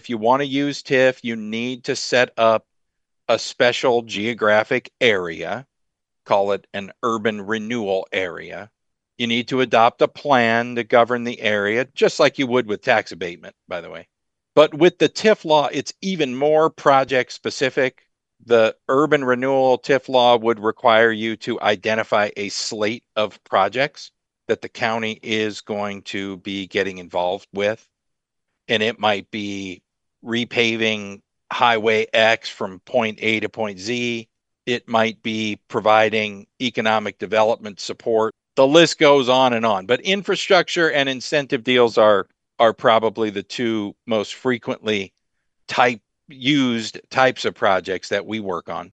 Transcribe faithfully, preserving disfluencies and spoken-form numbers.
If you want to use TIF, you need to set up a special geographic area, call it an urban renewal area. You need to adopt a plan to govern the area, just like you would with tax abatement, by the way. But with the TIF law, it's even more project specific. The urban renewal TIF law would require you to identify a slate of projects that the county is going to be getting involved with. And it might be repaving Highway X from point A to point Z. It might be providing economic development support. The list goes on and on, but infrastructure and incentive deals are are probably the two most frequently type used types of projects that we work on.